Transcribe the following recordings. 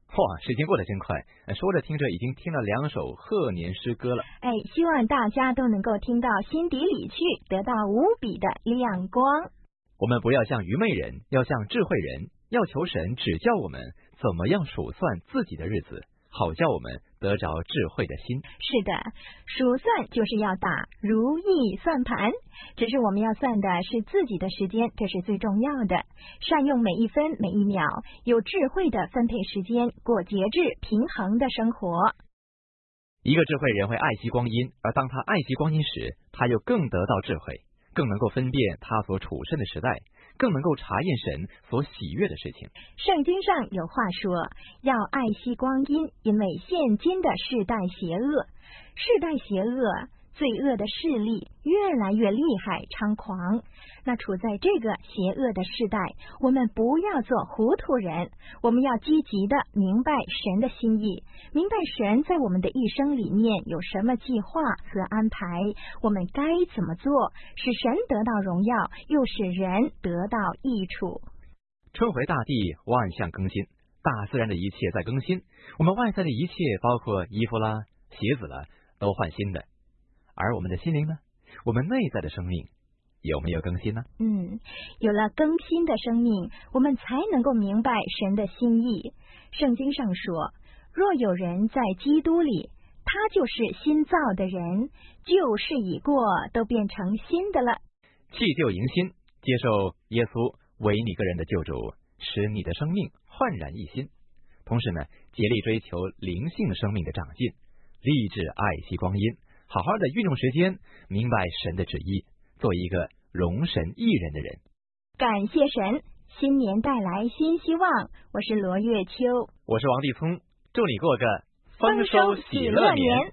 哇，时间过得真快，说着听着已经听了2首贺年诗歌了。 希望大家都能够听到心底里去，得到无比的亮光。 我们不要像愚昧人，要像智慧人，要求神指教我们怎么样数算自己的日子，好叫我们得着智慧的心。 是的，数算就是要打如意算盘，只是我们要算的是自己的时间，这是最重要的。善用每一分每一秒，有智慧的分配时间，过节制平衡的生活。 一个智慧人会爱惜光阴，而当他爱惜光阴时，他又更得到智慧，更能够分辨他所处身的时代，更能够查验神所喜悦的事情。 圣经上有话说，要爱惜光阴，因为现今的世代邪恶，世代邪恶，罪恶的势力越来越厉害猖狂。那处在这个邪恶的世代，我们不要做糊涂人，我们要积极的明白神的心意，明白神在我们的一生里面有什么计划和安排，我们该怎么做，使神得到荣耀，又使人得到益处。 春回大地，万象更新，大自然的一切在更新，我们外在的一切，包括衣服啦、鞋子啦，都换新的。而我们的心灵呢？我们内在的生命有没有更新呢？ 有了更新的生命，我们才能够明白神的心意。圣经上说，若有人在基督里，他就是新造的人，旧事已过，都变成新的了。 弃旧迎新，接受耶稣为你个人的救主，使你的生命焕然一新。同时呢，竭力追求灵性生命的长进，立志爱惜光阴，好好的运用时间，明白神的旨意，做一个荣神益人的人。 感谢神，新年带来新希望。我是罗月秋， 我是王立聪，祝你过个丰收喜乐年。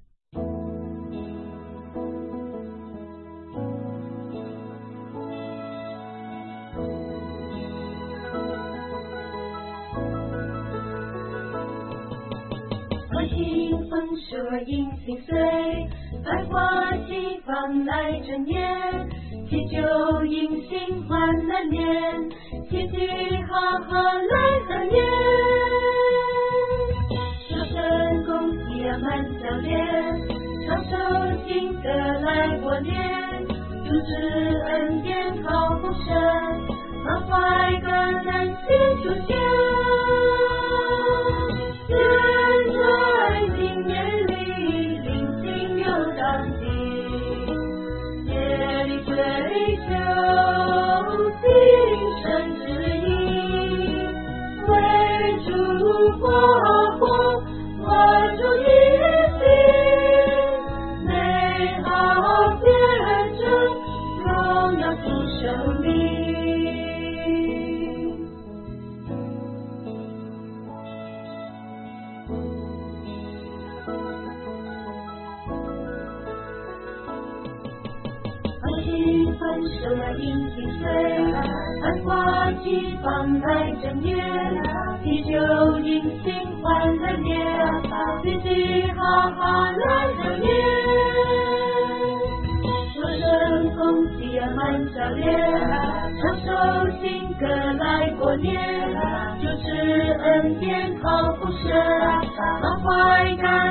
迎风说迎新岁，百花齐放来整年，祈求迎新欢乐年，嘻嘻哈哈来贺年，说声恭喜啊满笑脸，唱首新歌来过年，主旨恩典好丰盛，满怀感恩新出现。现在今年里，灵性又当今，夜里追求精神之意，为主花火，我主一心，美好见证，荣耀主生命。分手了迎新岁，百花齐放来整年，祈求迎新欢乐年，嘻嘻哈哈来贺年，说声恭喜啊满笑脸，唱首新歌来过年，主旨恩典好丰盛，满怀感